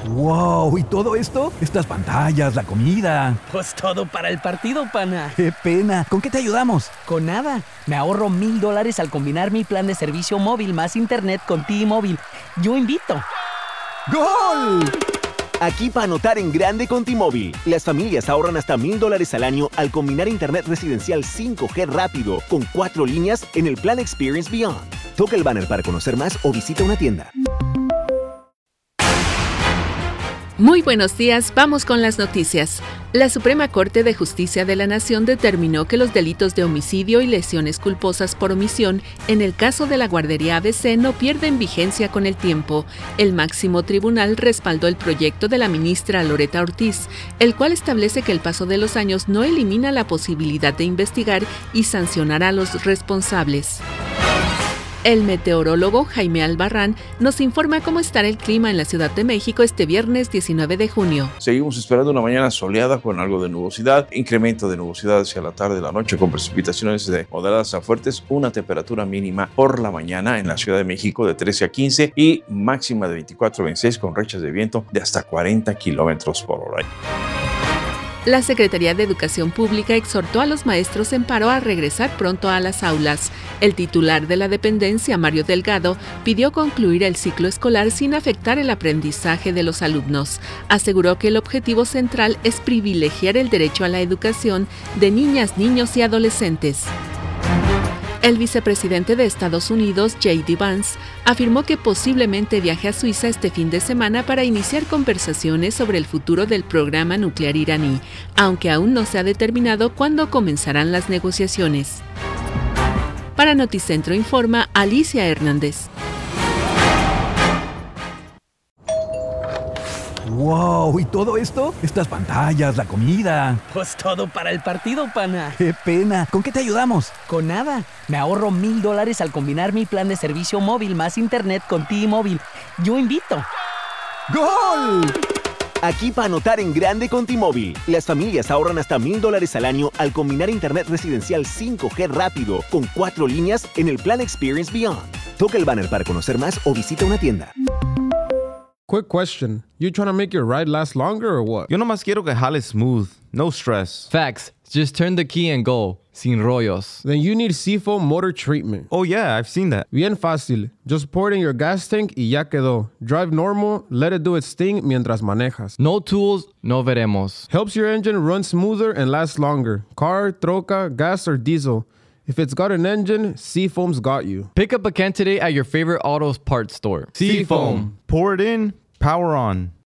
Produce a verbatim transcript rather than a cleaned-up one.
¡Wow! ¿Y todo esto? Estas pantallas, la comida. Pues todo para el partido, pana. ¡Qué pena! ¿Con qué te ayudamos? Con nada. Me ahorro mil dólares al combinar mi plan de servicio móvil más internet con T-Mobile. Yo invito. ¡Gol! Aquí para anotar en grande con T-Mobile. Las familias ahorran hasta mil dólares al año al combinar internet residencial cinco G rápido con cuatro líneas en el plan Experience Beyond. Toca el banner para conocer más o visita una tienda. Muy buenos días, vamos con las noticias. La Suprema Corte de Justicia de la Nación determinó que los delitos de homicidio y lesiones culposas por omisión en el caso de la guardería A B C no pierden vigencia con el tiempo. El máximo tribunal respaldó el proyecto de la ministra Loretta Ortiz, el cual establece que el paso de los años no elimina la posibilidad de investigar y sancionar a los responsables. El meteorólogo Jaime Albarrán nos informa cómo estará el clima en la Ciudad de México este viernes diecinueve de junio. Seguimos esperando una mañana soleada con algo de nubosidad, incremento de nubosidad hacia la tarde y la noche con precipitaciones de moderadas a fuertes, una temperatura mínima por la mañana en la Ciudad de México de trece a quince y máxima de veinticuatro a veintiséis con rachas de viento de hasta cuarenta kilómetros por hora. La Secretaría de Educación Pública exhortó a los maestros en paro a regresar pronto a las aulas. El titular de la dependencia, Mario Delgado, pidió concluir el ciclo escolar sin afectar el aprendizaje de los alumnos. Aseguró que el objetivo central es privilegiar el derecho a la educación de niñas, niños y adolescentes. El vicepresidente de Estados Unidos, J D Vance, afirmó que posiblemente viaje a Suiza este fin de semana para iniciar conversaciones sobre el futuro del programa nuclear iraní, aunque aún no se ha determinado cuándo comenzarán las negociaciones. Para Noticentro informa Alicia Hernández. ¡Wow! ¿Y todo esto? Estas pantallas, la comida. Pues todo para el partido, pana. ¡Qué pena! ¿Con qué te ayudamos? Con nada. Me ahorro mil dólares al combinar mi plan de servicio móvil más internet con T-Mobile. Yo invito. ¡Gol! Aquí para anotar en grande con T-Mobile. Las familias ahorran hasta mil dólares al año al combinar internet residencial cinco G rápido con cuatro líneas en el plan Experience Beyond. Toca el banner para conocer más o visita una tienda. Quick question. You trying to make your ride last longer or what? Yo nomás quiero que jale smooth. No stress. Facts. Just turn the key and go. Sin rollos. Then you need Seafoam Motor Treatment. Oh yeah, I've seen that. Bien fácil. Just pour it in your gas tank y ya quedó. Drive normal, let it do its thing mientras manejas. No tools, no veremos. Helps your engine run smoother and last longer. Car, troca, gas, or diesel. If it's got an engine, Seafoam's got you. Pick up a can today at your favorite auto parts store. Seafoam. Pour it in, power on.